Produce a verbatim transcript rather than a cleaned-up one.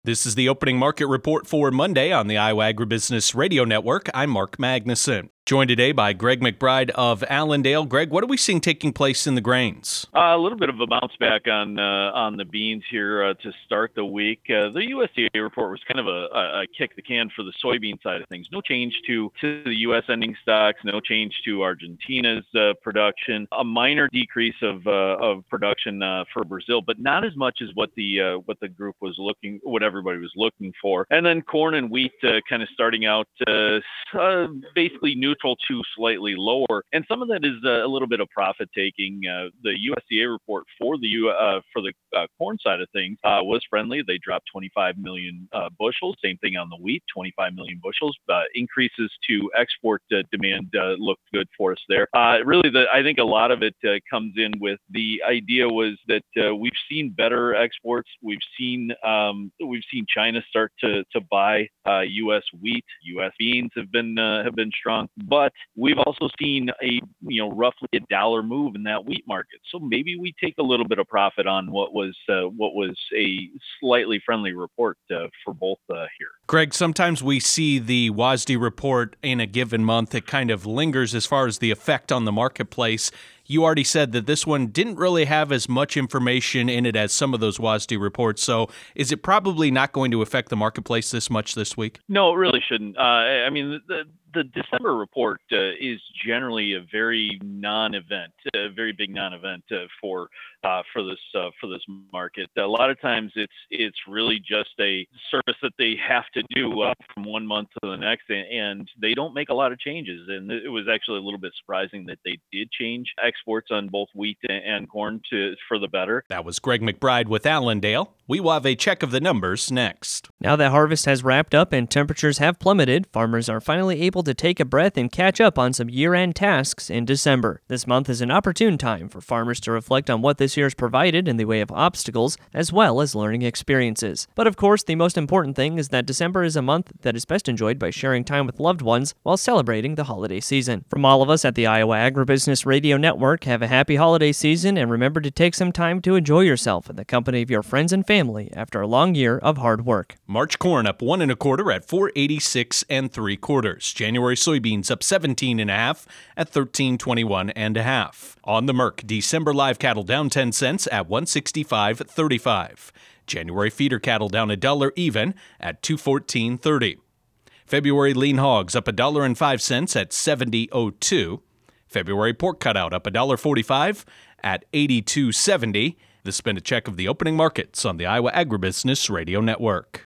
This is the opening market report for Monday on the Iowa Agribusiness Radio Network. I'm Mark Magnuson. Joined today by Greg McBride of Allendale. Greg, what are we seeing taking place in the grains? Uh, a little bit of a bounce back on uh, on the beans here uh, to start the week. Uh, the U S D A report was kind of a, a kick the can for the soybean side of things. No change to, to the U S ending stocks, no change to Argentina's uh, production. A minor decrease of uh, of production uh, for Brazil, but not as much as what the uh, what the group was looking, what everybody was looking for. And then corn and wheat uh, kind of starting out uh, uh, basically neutral to slightly lower, and some of that is uh, a little bit of profit taking. Uh, the U S D A report for the U, uh, for the uh, corn side of things uh, was friendly. They dropped twenty-five million uh, bushels. Same thing on the wheat, twenty-five million bushels. Uh, increases to export uh, demand uh, looked good for us there. Uh, really, the, I think a lot of it uh, comes in with the idea was that uh, we've seen better exports. We've seen um, we've seen China start to to buy uh, U S wheat. U S beans have been uh, have been strong. But we've also seen a, you know, roughly a dollar move in that wheat market. So maybe we take a little bit of profit on what was uh, what was a slightly friendly report uh, for both uh, here. Greg, sometimes we see the W A S D report in a given month. It kind of lingers as far as the effect on the marketplace. You already said that this one didn't really have as much information in it as some of those W A S D reports. So is it probably not going to affect the marketplace this much this week? No, it really shouldn't. Uh, I mean, the, the December report uh, is generally a very non-event, a very big non-event uh, for uh, for this uh, for this market. A lot of times, it's it's really just a service that they have to do uh, from one month to the next, and they don't make a lot of changes. And it was actually a little bit surprising that they did change exports on both wheat and corn to for the better. That was Greg McBride with Allendale. We will have a check of the numbers next. Now that harvest has wrapped up and temperatures have plummeted, farmers are finally able to take a breath and catch up on some year-end tasks in December. This month is an opportune time for farmers to reflect on what this year has provided in the way of obstacles as well as learning experiences. But of course, the most important thing is that December is a month that is best enjoyed by sharing time with loved ones while celebrating the holiday season. From all of us at the Iowa Agribusiness Radio Network, have a happy holiday season and remember to take some time to enjoy yourself in the company of your friends and family after a long year of hard work. March corn up one and a quarter at four eighty-six and three quarters. January soybeans up seventeen and a half at thirteen twenty-one and a half. On the Merc, December live cattle down ten cents at one sixty-five thirty-five. January feeder cattle down a dollar even at two fourteen thirty. February lean hogs up a dollar and five cents at seventy oh two. February pork cutout up a dollar forty-five at eighty-two seventy. This has been a check of the opening markets on the Iowa Agribusiness Radio Network.